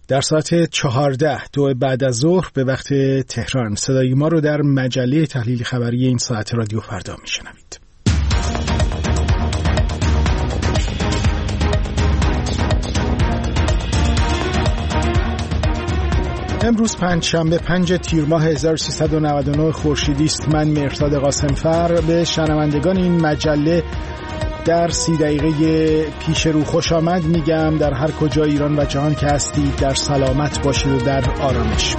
در ساعت 14 بعد از ظهر به وقت تهران. صدای ما رو در مجله تحلیل خبری این ساعت رادیو فردا میشنوید. امروز پنجشنبه 5 تیر ماه 1399 خورشیدی است. من مهرداد قاسمفر به شنوندگان این مجله در 30 دقیقه پیش رو خوش آمد میگم. در هر کجا ایران و جهان که هستید در سلامت باشید و در آرامش.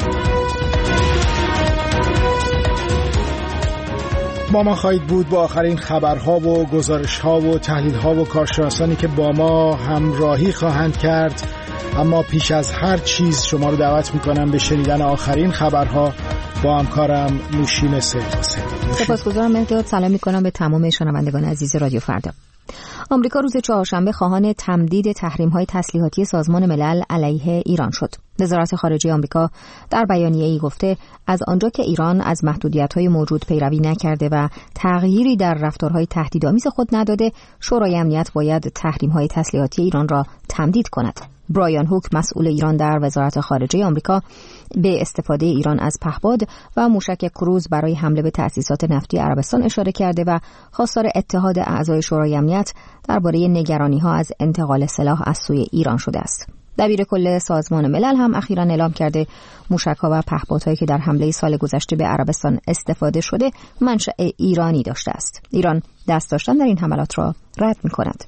با ما خواهید بود با آخرین خبرها و گزارشها و تحلیلها و کارشناسانی که با ما همراهی خواهند کرد. اما پیش از هر چیز شما رو دعوت میکنم به شنیدن آخرین خبرها با همکارم نوشین سیدحسین. سپاسگزارم مهرداد. سلام میکنم به تمام شنوندگان عزیز رادیو فردا. آمریکا روز چهارشنبه خواهان تمدید تحریم‌های تسلیحاتی سازمان ملل علیه ایران شد. وزارت خارجه آمریکا در بیانیه‌ای گفته از آنجا که ایران از محدودیت‌های موجود پیروی نکرده و تغییری در رفتارهای تهدیدآمیز خود نداده، شورای امنیت باید تحریم‌های تسلیحاتی ایران را تمدید کند. برایان هوک مسئول ایران در وزارت خارجه آمریکا به استفاده ایران از پهپاد و موشک کروز برای حمله به تأسیسات نفتی عربستان اشاره کرده و خواستار اتحاد اعضای شورای امنیت درباره نگرانی‌ها از انتقال سلاح از سوی ایران شده است. دبیر کل سازمان ملل هم اخیراً اعلام کرده موشک‌ها و پهپادهایی که در حمله سال گذشته به عربستان استفاده شده منشأ ایرانی داشته است. ایران دست داشتن در این حملات را رد می‌کند.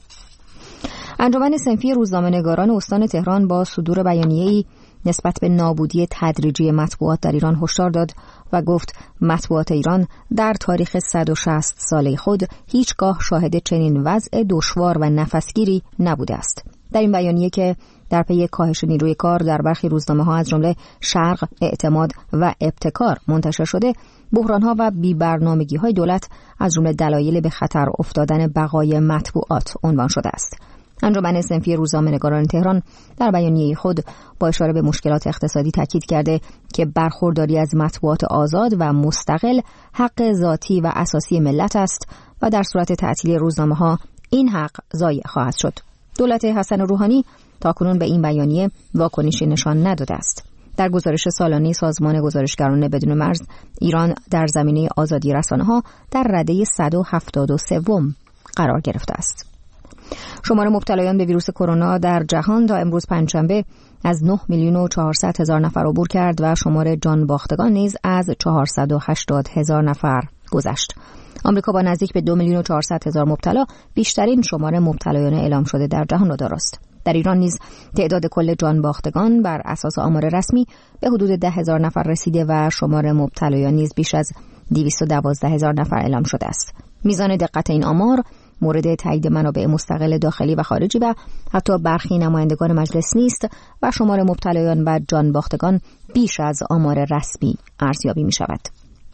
انجمن صنفی روزنامه‌نگاران استان تهران با صدور بیانیه‌ای نسبت به نابودی تدریجی مطبوعات در ایران هشدار داد و گفت مطبوعات ایران در تاریخ 160 ساله خود هیچگاه شاهد چنین وضع دشوار و نفسگیری نبوده است. در این بیانیه که در پی کاهش نیروی کار در برخی روزنامه‌ها از جمله شرق، اعتماد و ابتکار منتشر شده، بحران‌ها و بی‌برنامگی‌های دولت از جمله دلایل به خطر افتادن بقای مطبوعات عنوان شده است. انجمن صنفی روزنامه‌نگاران تهران در بیانیه خود با اشاره به مشکلات اقتصادی تاکید کرده که برخورداری از مطبوعات آزاد و مستقل حق ذاتی و اساسی ملت است و در صورت تعطیل روزنامه‌ها این حق ضایع خواهد شد. دولت حسن روحانی تاکنون به این بیانیه واکنشی نشان نداده است. در گزارش سالانه سازمان گزارشگران بدون مرز، ایران در زمینه آزادی رسانه‌ها در رده 173 قرار گرفته است. شمار مبتلایان به ویروس کرونا در جهان تا امروز پنجشنبه از 9,400,000 نفر عبور کرد و شمار جان باختگان نیز از 480,000 نفر گذشت. آمریکا با نزدیک به 2,400,000 مبتلا بیشترین شمار مبتلایان اعلام شده در جهان را دارست. در ایران نیز تعداد کل جان باختگان بر اساس آمار رسمی به حدود 10,000 نفر رسیده و شمار مبتلایان نیز بیش از 212,000 نفر اعلام شده است. میزان دقت این آمار مورد تایید منابع مستقل داخلی و خارجی و حتی برخی نمایندگان مجلس نیست و شمار مبتلایان و جان باختگان بیش از آمار رسمی ارزیابی می شود.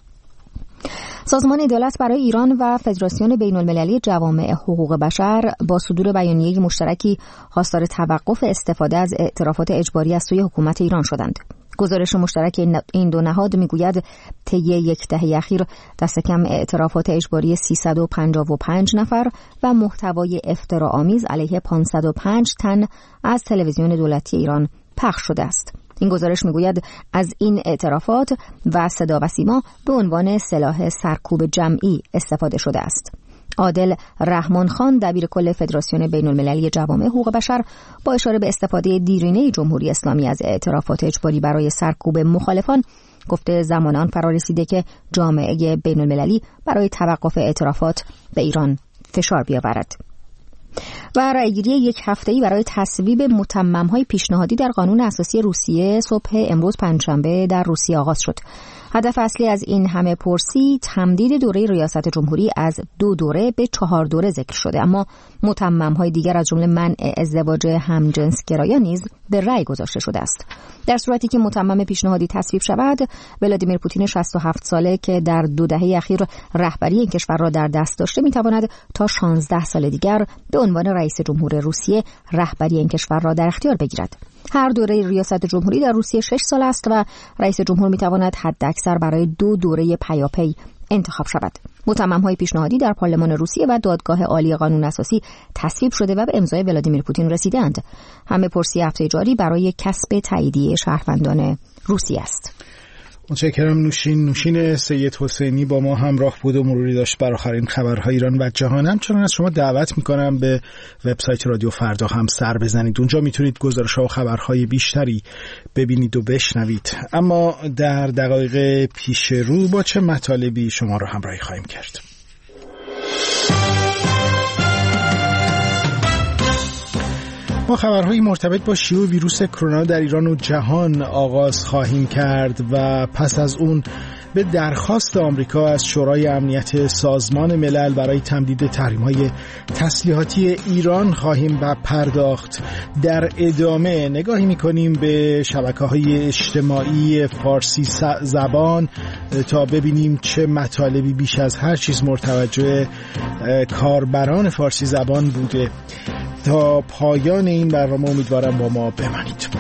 سازمان عدالت برای ایران و فدراسیون بین‌المللی جوامع حقوق بشر با صدور بیانیه مشترکی خواستار توقف استفاده از اعترافات اجباری از سوی حکومت ایران شدند. گزارش مشترک این دو نهاد میگوید طی یک دهه اخیر دست کم اعترافات اجباری 355 نفر و محتوای افتراآمیز علیه 505 تن از تلویزیون دولتی ایران پخش شده است. این گزارش میگوید از این اعترافات و صدا و سیما به عنوان سلاح سرکوب جمعی استفاده شده است. عادل رحمان خان دبیر کل فدراسیون بین‌المللی جوامع حقوق بشر با اشاره به استفاده دیرینه جمهوری اسلامی از اعترافات اجباری برای سرکوب مخالفان گفته زمان آن فرا رسیده که جامعه بین‌المللی برای توقف اعترافات به ایران فشار بیاورد. و رأیگیری یک هفته‌ای برای تصویب متمم‌های پیشنهادی در قانون اساسی روسیه صبح امروز پنجشنبه در روسیه آغاز شد. هدف اصلی از این همه پرسی تمدید دوره ریاست جمهوری از 2 دوره به 4 دوره ذکر شده، اما متمم‌های دیگر از جمله منع ازدواج همجنسگرایان نیز به رأی گذاشته شده است. در صورتی که متمم پیشنهادی تصویب شود، ولادیمیر پوتین 67 ساله که در 2 دهه اخیر رهبری این کشور را در دست داشته می‌تواند تا 16 سال دیگر به عنوان رئیس جمهور روسیه رهبری این کشور را در اختیار بگیرد. هر دوره ریاست جمهوری در روسیه 6 سال است و رئیس جمهور می‌تواند حداکثر برای 2 دوره پیاپی انتخاب شود. متمم‌های پیشنهادی در پارلمان روسیه و دادگاه عالی قانون اساسی تصویب شده و به امضای ولادیمیر پوتین رسیدند. همه پرسی هفته جاری برای کسب تاییدیه شهروندان روسیه است. متشکرم. نوشین سید حسینی با ما همراه بود و مروری داشت بر آخرین خبرهای ایران و جهان. همچنان از شما دعوت میکنم به وبسایت رادیو فردا هم سر بزنید. اونجا میتونید گزارش‌ها و خبرهای بیشتری ببینید و بشنوید. اما در دقایق پیش رو با چه مطالبی شما رو همراهی خواهیم کرد؟ ما خبرهای مرتبط با شیوع ویروس کرونا در ایران و جهان آغاز خواهیم کرد و پس از اون به درخواست آمریکا از شورای امنیت سازمان ملل برای تمدید تحریم‌های تسلیحاتی ایران خواهیم پرداخت. در ادامه نگاهی می‌کنیم به شبکه‌های اجتماعی فارسی زبان تا ببینیم چه مطالبی بیش از هر چیز مرتوجه کاربران فارسی زبان بوده. تا پایان این برنامه امیدوارم با ما بمانید.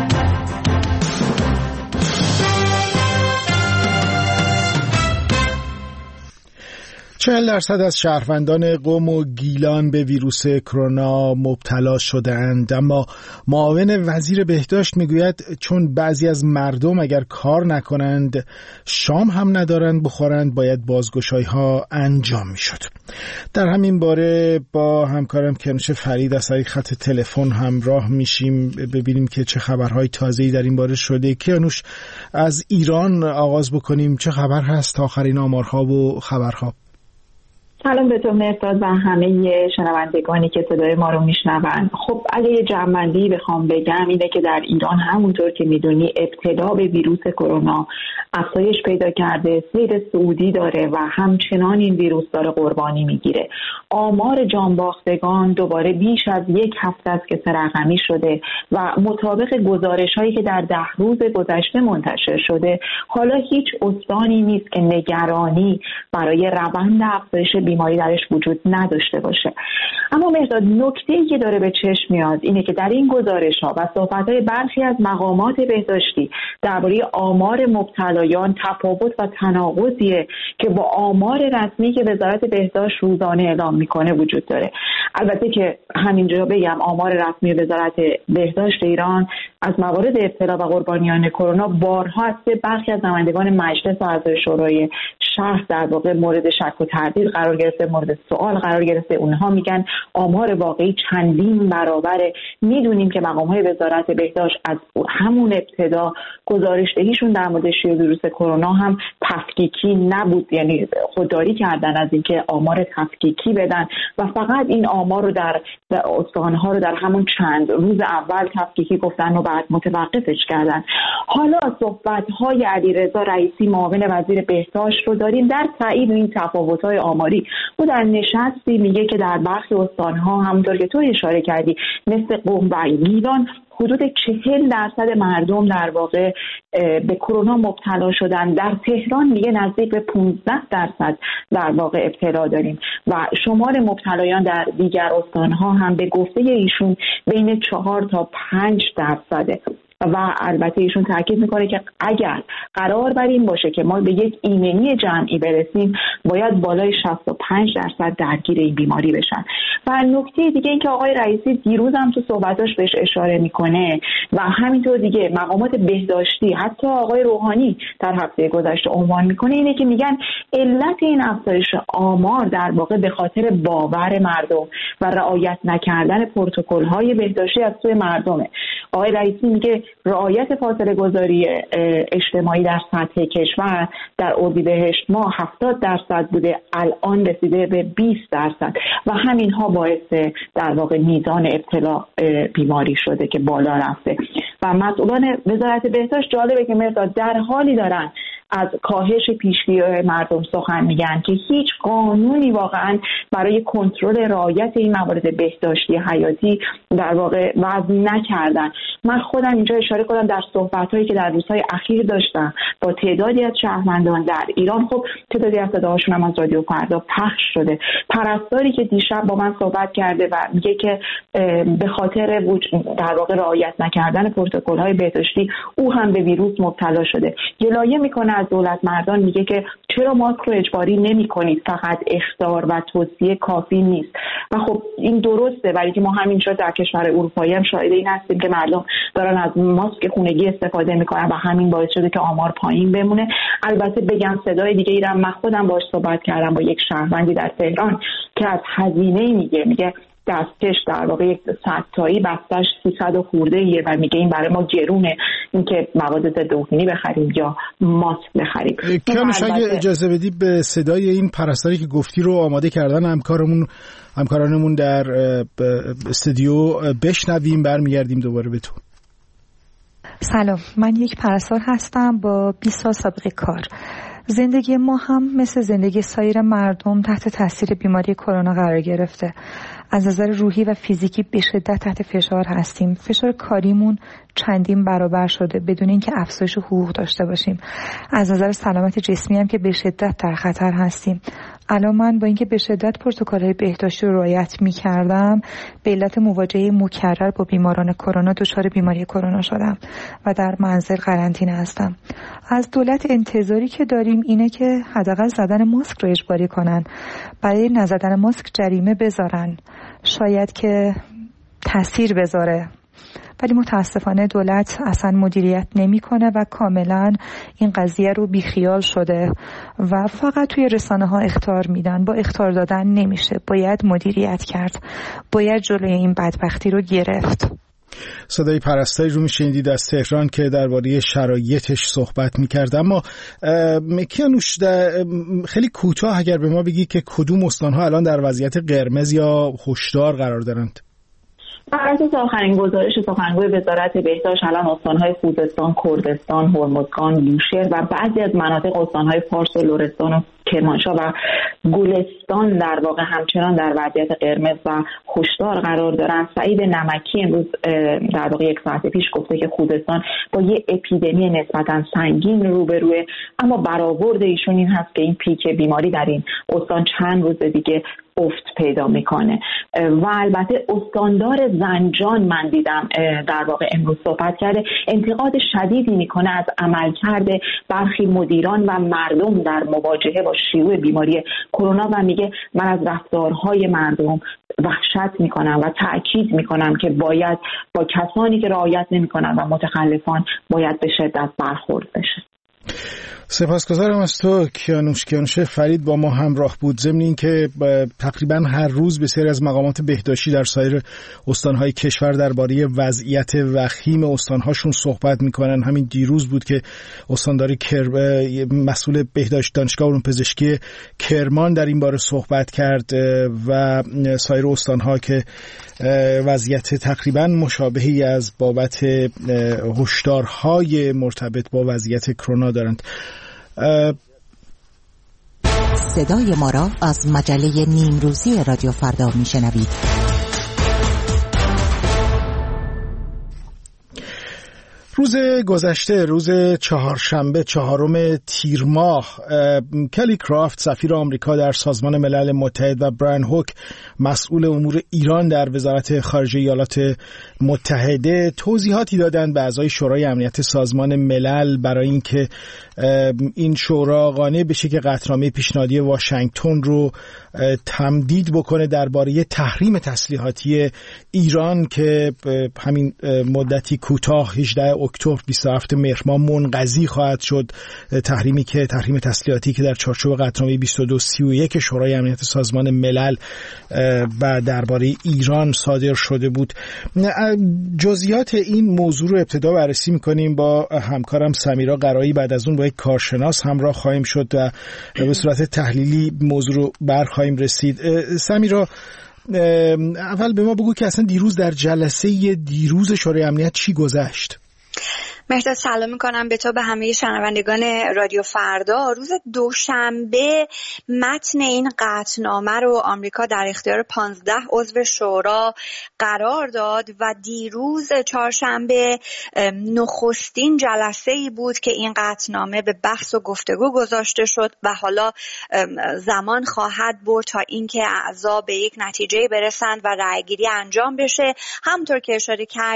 40% از شهروندان قم و گیلان به ویروس کرونا مبتلا شدند، اما معاون وزیر بهداشت میگوید چون بعضی از مردم اگر کار نکنند شام هم ندارند بخورند باید بازگشایی‌ها انجام میشد. در همین باره با همکارم کیانوش فرید از طریق خط تلفن همراه میشیم ببینیم که چه خبرهای تازه‌ای در این باره شده. کیانوش، از ایران آغاز بکنیم، چه خبر هست تا آخرین آمارها و خبرها؟ سلام به تو مرداد و همه شنوندگانی که صدای ما رو میشنوند. خب اگه یه جمع‌بندی بخوام بگم اینه که در ایران همونطور که میدونی ابتلا به ویروس کرونا افزایش پیدا کرده، سیر صعودی داره و همچنان این ویروس داره قربانی میگیره. آمار جانباختگان دوباره بیش از یک هفته است که سررقمی شده و مطابق گزارش‌هایی که در 10 روز گذشته منتشر شده حالا هیچ استانی نیست که نگرانی برای روند افزایش بیماری درش وجود نداشته باشه. اما مرداد، نکته‌ای که داره به چشم میاد اینه که در این گزارش‌ها و صحبت‌های برخی از مقامات بهداشتی درباره آمار مبتلایان تفاوت و تناقضیه که با آمار رسمی که وزارت بهداشت روزانه اعلام میکنه وجود داره. البته که همینجا بگم آمار رسمی وزارت بهداشت ایران از موارد ابتلا و قربانیان کرونا بارها از برخی از نمایندگان مجلس و اعضای شورای شهر در واقع مورد شک و تردید قرار گرفته، مورد سوال قرار گرفته. اونها میگن آمار واقعی چندین برابره. میدونیم که مقام‌های وزارت بهداشت از همون ابتدا گزارش‌دهیشون در مورد شیوع ویروس کرونا هم تفکیکی نبود، یعنی خودداری کردن از اینکه آمار تفکیکی بدن و فقط این آمار رو در استان‌ها رو در همون چند روز اول تفکیکی گفتن و بعد متوقفش کردن. حالا صحبت‌های علیرضا رئیسی معاون وزیر بهداشت رو داریم در تایید این تفاوت‌های آماری. او در نشستی میگه که در برخی استان‌ها همونطور که تو اشاره کردی مثل قم و گیلان حدود 40% مردم در واقع به کرونا مبتلا شدن. در تهران دیگه نزدیک به 15% در واقع ابتلا داریم و شمار مبتلایان در دیگر استان‌ها هم به گفته ایشون بین 4 تا 5%. و البته ایشون تاکید میکنه که اگر قرار بر این باشه که ما به یک ایمنی جمعی برسیم باید بالای 65% درگیر این بیماری بشن. و نکته دیگه این که آقای رئیسی دیروز هم تو صحبتاش بهش اشاره میکنه و همینطور دیگه مقامات بهداشتی حتی آقای روحانی در هفته گذشته عنوان میکنه اینه که میگن علت این افزایش آمار در واقع به خاطر باور مردم و رعایت نکردن پروتکل‌های بهداشتی از سوی مردمه. آقای رئیسی میگه رعایت فاصله گذاری اجتماعی در سطح کشور در اردیبهشت ماه 70% بوده، الان رسیده به 20% و همین ها باعث در واقع میزان ابتلا بیماری شده که بالا رفته. و مسئولان وزارت بهداشت جالبه که مرداد در حالی دارن از کاهش پیشگیری مردم سخن میگن که هیچ قانونی واقعا برای کنترل رعایت این موارد بهداشتی حیاتی در واقع وضع نکردن. من خودم اینجا اشاره کنم در صحبت‌هایی که در روزهای اخیر داشتم با تعدادی از شهروندان در ایران، خب تعدادی از صداهاشون هم از رادیو فردا پخش شده. پرستاری که دیشب با من صحبت کرده و میگه که به خاطر در واقع رعایت نکردن پروتکل‌های بهداشتی او هم به ویروس مبتلا شده. گلایه میکنه از دولت مردان میگه که چرا ماسک رو اجباری نمی‌کنید، فقط اخطار و توصیه کافی نیست. و خب این درسته، ولی که ما همینجا در کشور اروپایی هم شاهد این هستیم که مردم دارن از ماسک خونگی استفاده میکنن و همین باعث شده که آمار پایین بمونه. البته بگم صدای دیگه ایران، من خودم باهاش صحبت کردم با یک شهروندی در تهران که از هزینه میگه دستکش در واقع یک 100 تایی بستش 300 خورده ایه و میگه این برای ما گرونه اینکه مواد ضد عفونی بخریم یا ماسک بخریم. کیانوش اگه اجازه بدی به صدای این پرستاری که گفتی رو آماده کردن همکارانمون در استودیو بشنویم، برمیگردیم دوباره به تو. سلام، من یک پرستار هستم با 20 سال سابقه کار. زندگی ما هم مثل زندگی سایر مردم تحت تاثیر بیماری کرونا قرار گرفته. از نظر روحی و فیزیکی به شدت تحت فشار هستیم. فشار کاریمون چندین برابر شده بدون اینکه افزایش حقوق داشته باشیم. از نظر سلامت جسمی هم که به شدت در خطر هستیم. الان من با اینکه به شدت پروتکل‌های بهداشتی رو رعایت می‌کردم، به علت مواجهه مکرر با بیماران کرونا دچار بیماری کرونا شدم و در منزل قرنطینه هستم. از دولت انتظاری که داریم اینه که حداقل زدن ماسک رو اجباری کنن، برای نزدن ماسک جریمه بذارن، شاید که تاثیر بذاره. ولی متاسفانه دولت اصلا مدیریت نمیکنه و کاملا این قضیه رو بیخیال شده و فقط توی رسانه ها اخطار میدن. با اخطار دادن نمیشه، باید مدیریت کرد، باید جلوی این بدبختی رو گرفت. صدای پرستاری رو میشنیدید از تهران که درباره شرایطش صحبت میکرد. اما کیانوش خیلی کوتاه اگر به ما بگی که کدوم استانها الان در وضعیت قرمز یا هشدار قرار دارند؟ بر اساس آخرین گزارش سخنگوی وزارت بهداشت الان استان‌های خوزستان، کردستان، هرمزگان، بوشهر و بعضی از مناطق استان‌های فارس و لرستان و کرمانشاه و گلستان در واقع همچنان در وضعیت قرمز و هشدار قرار دارند. سعید نمکی امروز در واقع یک ساعت پیش گفته که خوزستان با یه اپیدمی نسبتاً سنگین روبروه، اما برآورد ایشون این هست که این پیک بیماری در این استان چند روز دیگه افت پیدا میکنه. و البته استاندار زنجان من دیدم در واقع امروز صحبت کرده، انتقاد شدیدی میکنه از عملکرد برخی مدیران و مردم در مواجهه با شیوع بیماری کرونا و میگه من از رفتارهای مردم وحشت میکنم و تأکید میکنم که باید با کسانی که رعایت نمیکنن و متخلفان باید به شدت برخورد بشه. سپاسگزارم از تو کیانوش فرید با ما همراه بود. ضمن این که تقریبا هر روز بسیاری از مقامات بهداشتی در سایر استانهای کشور درباره وضعیت وخیم استانهاشون صحبت میکنن. همین دیروز بود که استاندار مسئول بهداشت دانشگاه علوم پزشکی کرمان در این باره صحبت کرد و سایر استانها که وضعیت تقریبا مشابهی از بابت هشدارهای مرتبط با وضعیت کرونا دارند. صدای ما را از مجله نیمروزی رادیو فردا میشنوید. روز گذشته، روز چهارشنبه 4 تیر ماه، کلی کرافت سفیر آمریکا در سازمان ملل متحد و براین هوک مسئول امور ایران در وزارت خارجه ایالات متحده توضیحاتی دادند به اعضای شورای امنیت سازمان ملل برای اینکه این شورا قانع بشه که قطعنامه پیشنهادی واشنگتن رو تمدید بکنه درباره تحریم تسلیحاتی ایران که همین مدتی کوتاه 18 اکتبر 27 مهر ماه منقضی خواهد شد. تحریم تسلیحاتی که در چارچوب قطعنامه 2231 شورای امنیت سازمان ملل و درباره ایران صادر شده بود. جزئیات این موضوع رو ابتدا بررسی می‌کنیم با همکارم سمیرا قرایی. بعد از اون با یک کارشناس همراه خواهیم شد و به صورت تحلیلی موضوع رو برخواهیم رسید. سمیرا، اول به ما بگو که اصلا دیروز در جلسه دیروز شورای امنیت چی گذشت؟ مهرداد، سلام میکنم به تو، به همه شنوندگان رادیو فردا. روز دوشنبه متن این قطعنامه رو آمریکا در اختیار 15 عضو شورا قرار داد و دیروز چهارشنبه نخستین جلسه‌ای بود که این قطعنامه به بحث و گفتگو گذاشته شد و حالا زمان خواهد برد تا اینکه اعضا به یک نتیجه برسند و رأیگیری انجام بشه. همونطور که اشاره کردی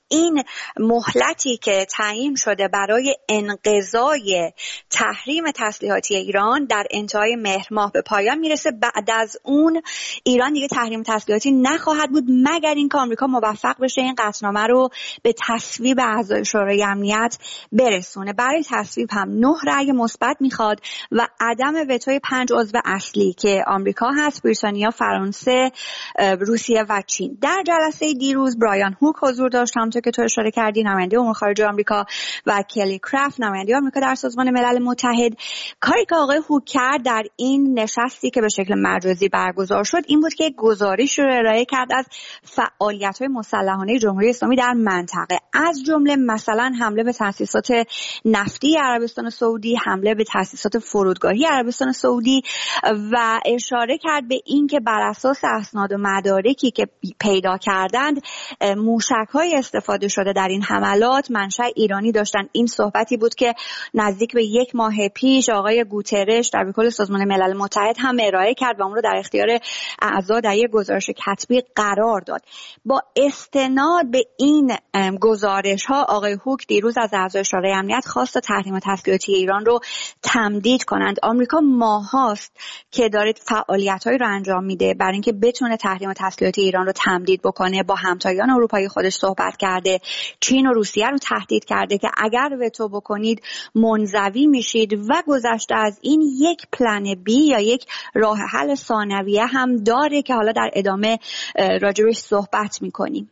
این مهلتی که تعیین شده برای انقضای تحریم تسلیحاتی ایران در انتهای مهر ماه به پایان میرسه. بعد از اون ایران دیگه تحریم تسلیحاتی نخواهد بود مگر اینکه آمریکا موفق بشه این قطعنامه رو به تصویب اعضای شورای امنیت برسونه. برای تصویب هم 9 رأی مثبت میخواد و عدم وتوی 5 عضو اصلی که آمریکا هست، بریتانیا، فرانسه، روسیه و چین. در جلسه دیروز برایان هوک حضور داشت، همونطور که تو اشاره کردی، نماینده امور خارجه آمریکا، و کلی کرافت، نماینده آمریکا در سازمان ملل متحد. کاری که آقای هوک کرد در این نشستی که به شکل مجازی برگزار شد این بود که گزارش رو ارائه کرد از فعالیت‌های مسلحانه جمهوری اسلامی در منطقه، از جمله مثلا حمله به تأسیسات نفتی عربستان سعودی، حمله به تأسیسات فرودگاهی عربستان سعودی، و اشاره کرد به این که بر اساس اسناد و مدارکی که پیدا کردند موشک‌های استفاده شده در این حملات منشأ ایرانی داشتن. این صحبتی بود که نزدیک به 1 ماه پیش آقای گوترش در کل سازمان ملل متحد هم ارائه کرد و اون رو در اختیار اعضا در یک گزارش کتبی قرار داد. با استناد به این گزارش‌ها آقای هوک دیروز از اعضای شورای امنیت خواست تحریم تسلیحاتی ایران رو تمدید کنند. آمریکا ماهاست که داره فعالیت‌هایی رو انجام میده برای اینکه بتونه تحریم تسلیحاتی ایران رو تمدید بکنه. با همتایان اروپایی خودش صحبت کرده، چین و روسیه رو تهدید کرده که اگر وتو بکنید منزوی میشید و گذشته از این یک پلن بی یا یک راه حل ثانویه هم داره که حالا در ادامه راجبش صحبت میکنیم.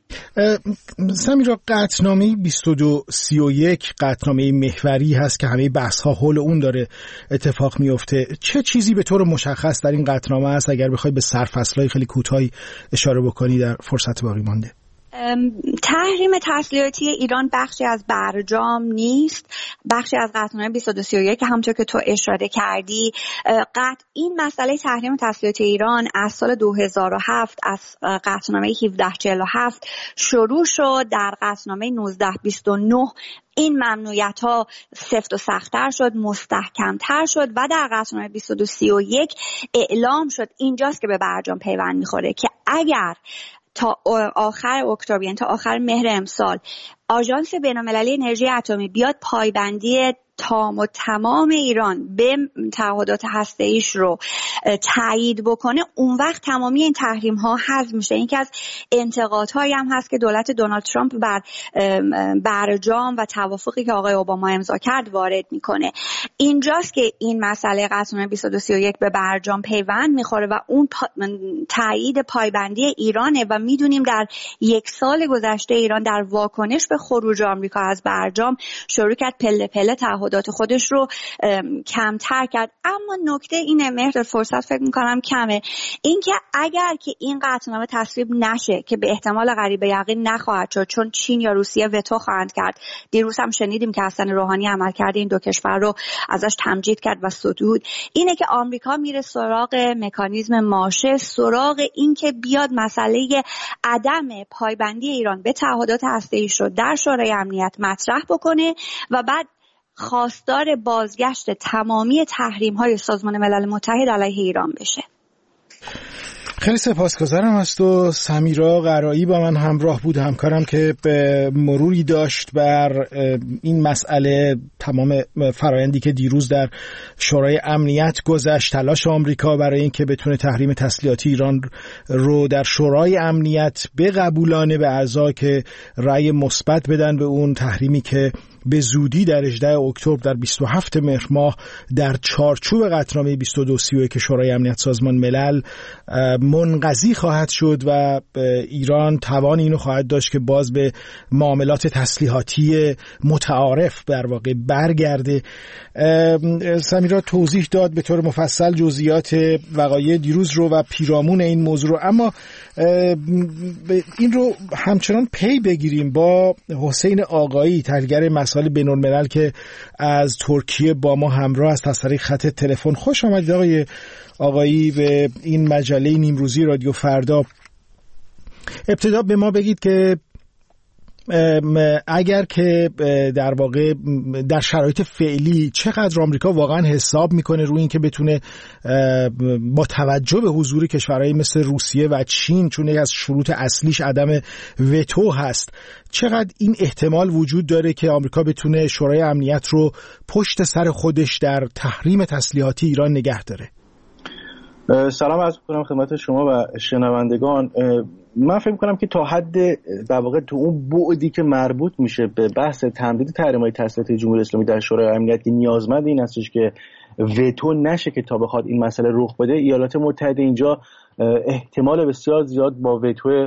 سمیرا، قطعنامه 2231 قطعنامه محوری هست که همه بحث‌ها حول اون داره اتفاق میفته. چه چیزی به طور مشخص در این قطعنامه هست اگر بخوای به سرفصل‌های خیلی کوتاهی اشاره بکنی در فرصت باقی مانده؟ تحریم تسلیحاتی ایران بخشی از برجام نیست، بخشی از قطعنامه 2231 که همونطور که تو اشاره کردی. این مسئله تحریم تسلیحاتی ایران از سال 2007 از قطعنامه 1747 شروع شد. در قطعنامه 1929 این ممنوعیت‌ها سفت و سخت‌تر شد، مستحکم‌تر شد و در قطعنامه 2231 اعلام شد. اینجاست که به برجام پیوند می‌خوره که اگر تا آخر اکتبر، یعنی تا آخر مهر امسال، آژانس بین‌المللی انرژی اتمی بیاد پایبندی تام و تمام ایران به تعهدات هسته‌ایش رو تایید بکنه، اون وقت تمامی این تحریم ها حذف میشه. این که از انتقادهایی هم هست که دولت دونالد ترامپ بر برجام و توافقی که آقای اوباما امضا کرد وارد میکنه. اینجاست که این مسئله قطعنامه 2231 به برجام پیوند میخوره و اون تایید پایبندی ایرانه و میدونیم در 1 سال گذشته ایران در واکنش به خروج آمریکا از برجام شروع کرد پله پله تعهدات خودش رو کمتر کرد. اما نکته اینه، مهر فرصت فکر میکنم کمه، این که اگر که این قطعنامه تصویب نشه که به احتمال قریب یقین نخواهد شد، چون چین یا روسیه وتو خواهند کرد. دیروز هم شنیدیم که حسن روحانی عملکرد این 2 کشور رو ازش تمجید کرد و ستود. اینه که آمریکا میره سراغ مکانیزم ماشه، سراغ این که بیاد مسئله عدم پایبندی ایران به تعهدات هسته‌ایش رو در شورای امنیت مطرح بکنه و بعد خواستار بازگشت تمامی تحریم‌های سازمان ملل متحد علیه ایران بشه. خیلی سپاسگزارم از تو سمیرا قرایی، با من همراه بود، همکارم که به مروری داشت بر این مسئله، تمام فرایندی که دیروز در شورای امنیت گذشت، تلاش آمریکا برای اینکه بتونه تحریم تسلیحاتی ایران رو در شورای امنیت بقبولانه به اعضا که رأی مثبت بدن به اون تحریمی که به زودی در 18 اکتبر در 27 مهر ماه در چارچوب قطعنامه 2231 شورای امنیت سازمان ملل منقضی خواهد شد و ایران توان اینو خواهد داشت که باز به معاملات تسلیحاتی متعارف در واقع برگرده. سمیرا توضیح داد به طور مفصل جزئیات وقایع دیروز رو و پیرامون این موضوع رو، اما این رو همچنان پی بگیریم با حسین آقایی، تحلیلگر مسائل بین‌الملل که از ترکیه با ما همراه است از طریق خط تلفن. خوش آمدید آقای آقایی به این مجله نیمروزی رادیو فردا. ابتدا به ما بگید که اگر که در واقع در شرایط فعلی چقدر آمریکا واقعا حساب میکنه روی این که بتونه با توجه به حضور کشورهایی مثل روسیه و چین، چون یکی از شروط اصلیش عدم وتو هست، چقدر این احتمال وجود داره که آمریکا بتونه شورای امنیت رو پشت سر خودش در تحریم تسلیحاتی ایران نگه داره؟ سلام عرض می‌کنم خدمت شما و شنوندگان. من فکر می‌کنم که تا حد در واقع تو اون بعدی که مربوط میشه به بحث تمدید تحریم‌های تسلیحاتی جمهوری اسلامی در شورای امنیت نیازمند این هستش که وتو نشه که تا بخواد این مسئله رخ بده. ایالات متحده اینجا احتمال بسیار زیاد با وتو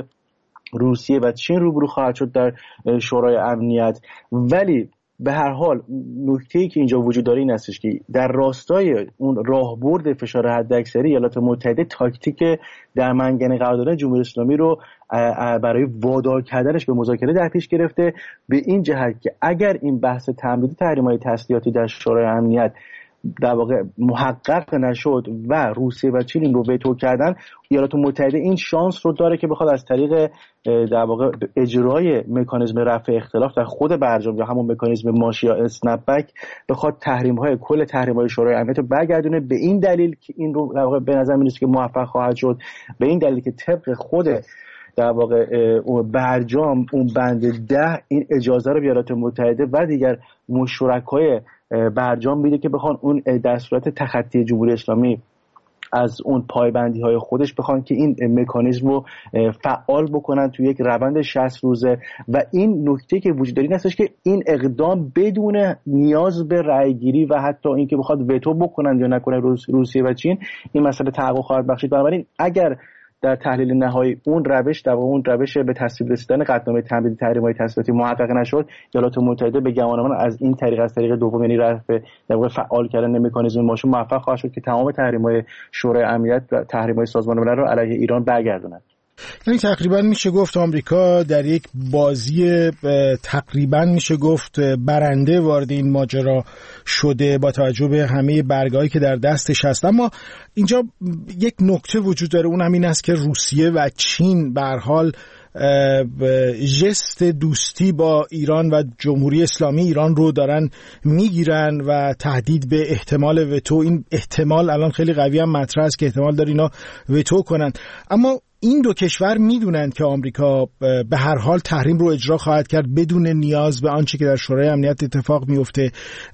روسیه و چین روبرو خواهد شد در شورای امنیت. ولی به هر حال نکته‌ای که اینجا وجود داره این هستش که در راستای اون راهبرد فشار حداکثری ایالات متحده تاکتیک در منگنه قرار دادن جمهوری اسلامی رو برای وادار کردنش به مذاکره در پیش گرفته، به این جهت که اگر این بحث تمدید تحریم‌های تسلیحاتی در شورای امنیت در واقع محقق نشد و روسیه و چین رو وتو کردن، ایالات متحده این شانس رو داره که بخواد از طریق در واقع اجرای مکانیزم رفع اختلاف در خود برجام یا همون مکانیزم ماش یا اسنپ بک بخواد کل تحریم‌های شورای امنیت رو برگردونه. به این دلیل که این رو در واقع به نظر میاد که موفق خواهد شد، به این دلیل که طبق خود در واقع برجام اون بند 10 این اجازه رو ایالات متحده و دیگر مشترکای برجام میده که بخوان اون در صورت تخطی جمهوری اسلامی از اون پایبندی های خودش بخوان که این مکانیزم رو فعال بکنن توی یک روند 60 روزه. و این نکته که وجود داره این هستش که این اقدام بدون نیاز به رأی گیری و حتی اینکه بخواد وتو بکنن یا نکنه روسیه و چین این مسئله تحقق خواهد بخشید. بنابراین اگر در تحلیل نهایی اون روش به تصویب رسیدن قطعنامه تمدید تحریم‌های تسلیحاتی محقق نشد، ایالات متحده به گمان من از این طریق، از طریق دوم، یعنی رفع در واقع فعال کردن مکانیزم ماشو، موفق خواهد شد که تمام تحریم‌های شورای امنیت و تحریم‌های سازمان ملل رو علیه ایران برگرداند. یعنی تقریبا میشه گفت آمریکا در یک بازی تقریبا میشه گفت برنده وارد این ماجرا شده با توجه به همه برگایی که در دستش هست. اما اینجا یک نکته وجود داره، اون هم این است که روسیه و چین به هر حال ژست دوستی با ایران و جمهوری اسلامی ایران رو دارن میگیرن و تهدید به احتمال وتو، این احتمال الان خیلی قوی هم مطرح است که احتمال داره اینا وتو کنن. اما این دو کشور میدونن که آمریکا به هر حال تحریم رو اجرا خواهد کرد بدون نیاز به آنچه که در شورای امنیت اتفاق میفته.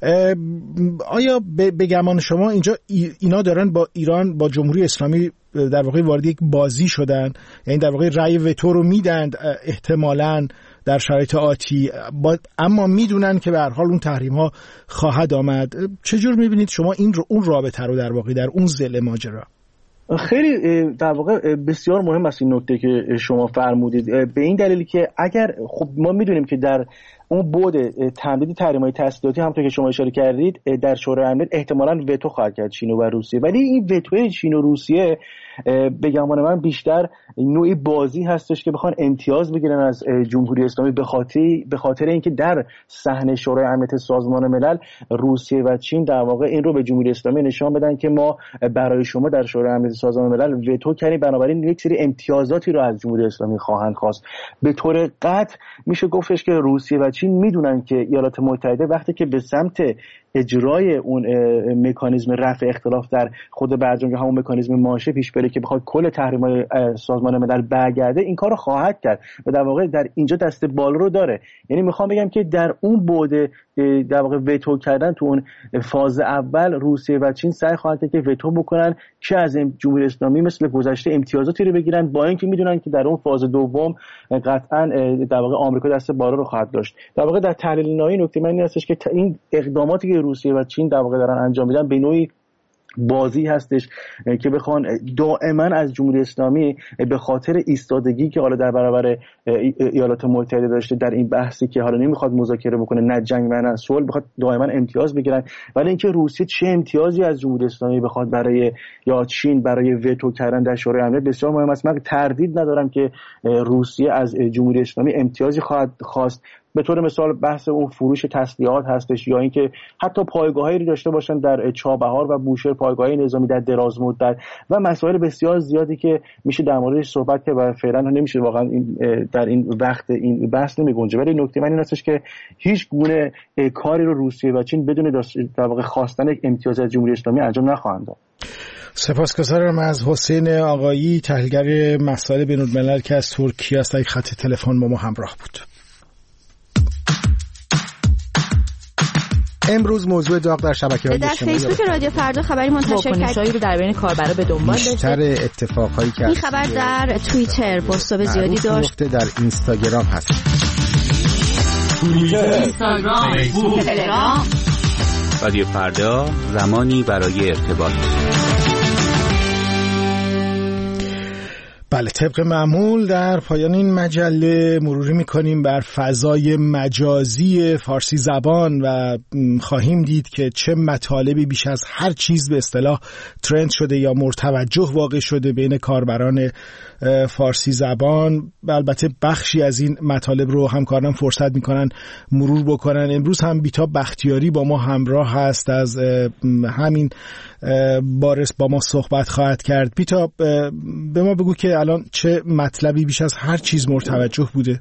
آیا به گمان شما اینجا اینا دارن با ایران، با جمهوری اسلامی در واقع وارد یک بازی شدن؟ یعنی در واقع رأی وتو رو میدن احتمالاً در شرایط آتی، اما میدونن که به هر حال اون تحریم ها خواهد آمد. چجور میبینید شما اون رابطه رو در واقع در اون ضلع ماجرا؟ خیلی در واقع بسیار مهم است این نکته که شما فرمودید، به این دلیلی که اگر خب ما میدونیم که در اون بعد تمدید تحریم‌های تسلیحاتی همونطور که شما اشاره کردید در شورای امنیت احتمالاً وتو خواهد کرد چین و روسیه، ولی این وتوی چین و روسیه به گمان من بیشتر نوعی بازی هستش که بخوان امتیاز بگیرن از جمهوری اسلامی به خاطر اینکه در صحنه شورای امنیت سازمان ملل روسیه و چین در واقع این رو به جمهوری اسلامی نشان بدن که ما برای شما در شورای امنیت سازمان ملل وتو کردیم، بنابراین یک سری امتیازاتی رو از جمهوری اسلامی خواهند خواست. به طور قطع میشه گفتش که روسیه و چین میدونن که ایالات متحده وقتی که به سمت اجرای اون مکانیزم رفع اختلاف در خود برجام یا همون مکانیزم ماشه پیش بره که بخواد کل تحریم‌های سازمان ملل برگرده، این کارو خواهد کرد و در واقع در اینجا دست بال رو داره. یعنی میخوام بگم که در اون بعد در واقع وتو کردن تو اون فاز اول روسیه و چین سعی خواهند کرد که وتو بکنن که از جمهوری اسلامی مثل گذشته امتیازاتی رو بگیرن، با اینکه میدونن که در اون فاز دوم قطعا در واقع آمریکا دست بالا رو خواهد داشت. در واقع در تحلیل نهایی نکته من این هستش که این اقداماتی که روسیه و چین در واقع دارن انجام میدن به نوعی بازی هستش که بخوان دائما از جمهوری اسلامی به خاطر ایستادگی که حالا در برابر ایالات متحده داشته در این بحثی که حالا نمیخواد مذاکره بکنه، نه جنگ و نه صلح، بخواد دائما امتیاز بگیرن. ولی اینکه روسیه چه امتیازی از جمهوری اسلامی بخواد برای یا چین برای وتو کردن در شورای امنیت بسیار مهم است. من تردید ندارم که روسیه از جمهوری اسلامی امتیازی خواهد خواست به طور مثال بحث اون فروش تسلیحات هستش، یا اینکه حتی پایگاهایی رو داشته باشن در چابهار و بوشهر، پایگاه‌های نظامی در دراز مدت و مسائل بسیار زیادی که میشه در موردش صحبت کرد و فعلا نمیشه واقعا در این وقت این بحث نمیگنجه. ولی نکته من این هستش که هیچ گونه کاری رو روسیه و چین بدون در واقع خواستن امتیاز از جمهوری اسلامی انجام نخواهند داد. سپاسگزارم از حسین آقایی، تحلیلگر مسائل بین‌الملل که از ترکیه است، در خط تلفن با ما همراه بود. امروز موضوع داغ در شبکه‌های اجتماعی در فیسبوک رادیو فردا خبری منتشر کرد رو در بین کاربرا به دنبال داشت. بیشتر اتفاقایی که این خبر در توییتر بازتاب زیادی داشت. در اینستاگرام هست. توییتر، اینستاگرام، فیسبوک، تلگرام. رادیو فردا، زمانی برای ارتباط. بله، طبق معمول در پایان این مجله مروری میکنیم بر فضای مجازی فارسی زبان و خواهیم دید که چه مطالبی بیش از هر چیز به اصطلاح ترند شده یا مرتوجه واقع شده بین کاربران فارسی زبان. البته بخشی از این مطالب رو همکاران فرصت میکنن مرور بکنن. امروز هم بیتاب بختیاری با ما همراه هست، از همین بارس با ما صحبت خواهد کرد. بیتاب، به ما بگو که الان چه مطلبی بیش از هر چیز مرتوجه بوده؟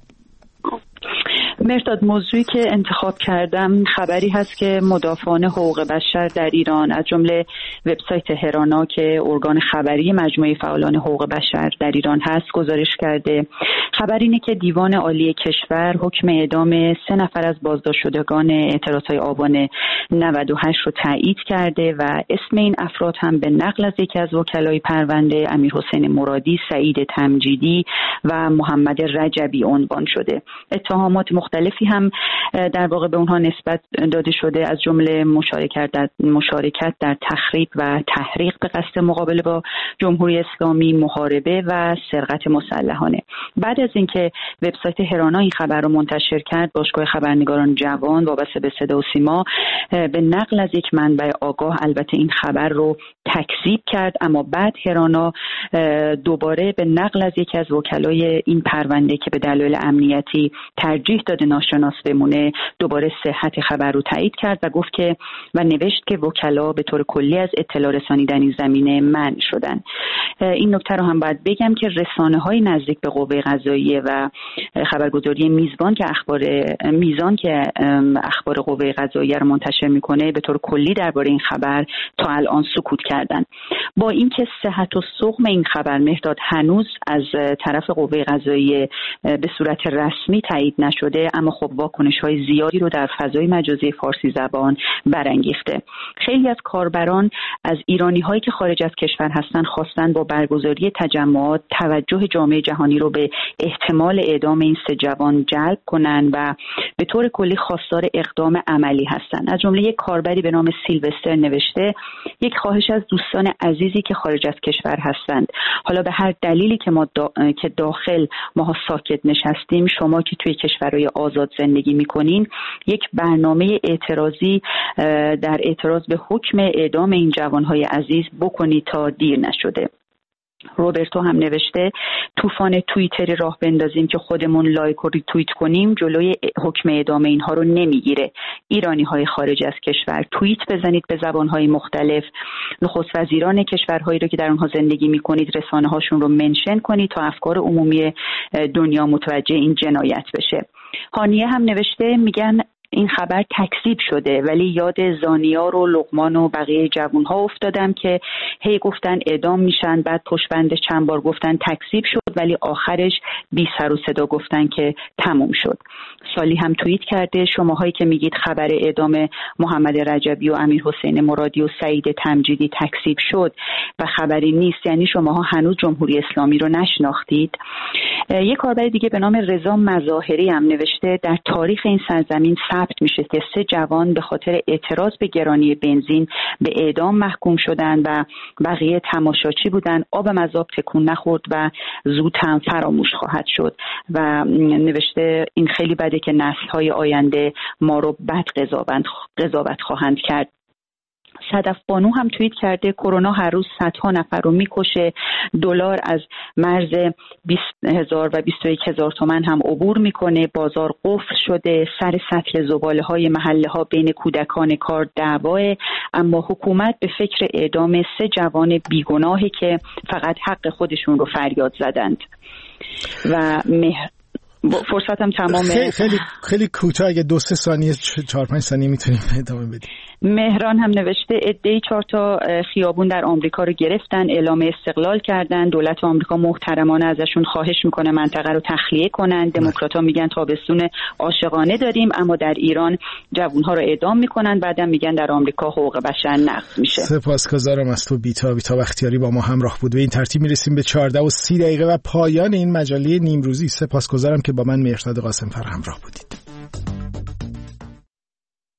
مرداد، موضوعی که انتخاب کردم خبری هست که مدافعان حقوق بشر در ایران از جمله وبسایت هرانا که ارگان خبری مجموعه فعالان حقوق بشر در ایران هست گزارش کرده. خبر اینه که دیوان عالی کشور حکم اعدام 3 نفر از بازداشت شدگان اعتراضهای آبان 98 رو تایید کرده و اسم این افراد هم به نقل از یکی از وکلای پرونده امیرحسین مرادی، سعید تمجیدی و محمد رجبی عنوان شده. اتهامات مختلفی هم در واقع به اونها نسبت داده شده، از جمله مشارکت در تخریب و تحریق به قصد مقابله با جمهوری اسلامی، محاربه و سرقت مسلحانه. بعد از اینکه وبسایت هرانا این خبر رو منتشر کرد، باشگاه خبرنگاران جوان وابسته به صدا و سیما به نقل از یک منبع آگاه البته این خبر رو تکذیب کرد، اما بعد هرانا دوباره به نقل از یکی از وکلای این پرونده که به دلایل امنیتی ترجیح داده ناشناس بمونه دوباره صحت خبر رو تایید کرد و گفت که و نوشت که وکلا به طور کلی از اطلاع رسانی در این زمینه منع شدن. این نکته رو هم باید بگم که رسانه‌های نزدیک به قوه قضاییه و خبرگزاری میزان که اخبار قوه قضاییه رو منتشر میکنه به طور کلی درباره این خبر تا الان سکوت کردن. با اینکه صحت و سقم این خبر مهداد هنوز از طرف قوه قضاییه به صورت رسمی تایید نشده، اما خب واکنش‌های زیادی رو در فضای مجازی فارسی زبان برانگیخته. خیلی از کاربران از ایرانی‌هایی که خارج از کشور هستن خواستن با برگزاری تجمعات توجه جامعه جهانی رو به احتمال اعدام این 3 جوان جلب کنن و به طور کلی خواستار اقدام عملی هستن. از جمله یک کاربری به نام سیلوستر نوشته: یک خواهش از دوستان عزیزی که خارج از کشور هستند، حالا به هر دلیلی که ما که داخل ما ساکت نشستیم، شما که توی کشورهای آزاد زندگی میکنین، یک برنامه اعتراضی در اعتراض به حکم اعدام این جوانهای عزیز بکنید تا دیر نشده. روبرتو هم نوشته: طوفان توییتری راه بندازیم که خودمون لایک و ریتوییت کنیم جلوی حکم اعدام اینها رو نمیگیره. ایرانی های خارج از کشور توییت بزنید به زبانهای مختلف، نخست وزیران کشورهایی رو که در اونها زندگی میکنید رسانه هاشون رو منشن کنید تا افکار عمومی دنیا متوجه این جنایت بشه. هانیه هم نوشته، میگن این خبر تکذیب شده ولی یاد زانیار و لقمان و بقیه جوانها افتادم که هی گفتن اعدام میشن، بعد پشت بندش چند بار گفتن تکذیب شد ولی آخرش بی سر و صدا گفتن که تموم شد. سالی هم توییت کرده: شماهایی که میگید خبر اعدام محمد رجبی و امیرحسین مرادی و سعید تمجیدی تکذیب شد و خبری نیست، یعنی شماها هنوز جمهوری اسلامی رو نشناختید. یک کاربر دیگه به نام رضا مظاهری هم نوشته: در تاریخ این سرزمین ثبت میشه که 3 جوان به خاطر اعتراض به گرانی بنزین به اعدام محکوم شدن و بقیه تماشاچی بودن. آب مذاب تکون نخورد و زود هم فراموش خواهد شد. و نوشته این خیلی بده که نسل‌های آینده ما رو بد قضاوت خواهند کرد. صدف بانو هم توییت کرده کرونا هر روز صدها نفر رو میکشه، دلار از مرز 20,000 و 21,000 تومان هم عبور میکنه، بازار قفل شده، سر سطل زباله‌های محله‌ها بین کودکان کار دعواه، اما حکومت به فکر اعدام 3 جوان بیگناهی که فقط حق خودشون رو فریاد زدند. و فرصتم تمامه. خیلی کوتاه، اگه 2-3 ثانیه 4-5 ثانیه میتونیم ادامه بدیم. مهران هم نوشته عده‌ای 4 تا خیابون در آمریکا رو گرفتن، اعلام استقلال کردن، دولت آمریکا محترمانه ازشون خواهش میکنه منطقه رو تخلیه کنن. دموکرات‌ها میگن تابستون عاشقانه داریم، اما در ایران جوان‌ها رو اعدام میکنن، بعدم میگن در آمریکا حقوق بشر نقض میشه. سپاسگزارم از تو بیتا بختیاری با ما همراه بود. به این ترتیب میرسیم به 14:30 و پایان این مجله نیمروزی. سپاسگزارم که با من مهرداد قاسمفر همراه بودید.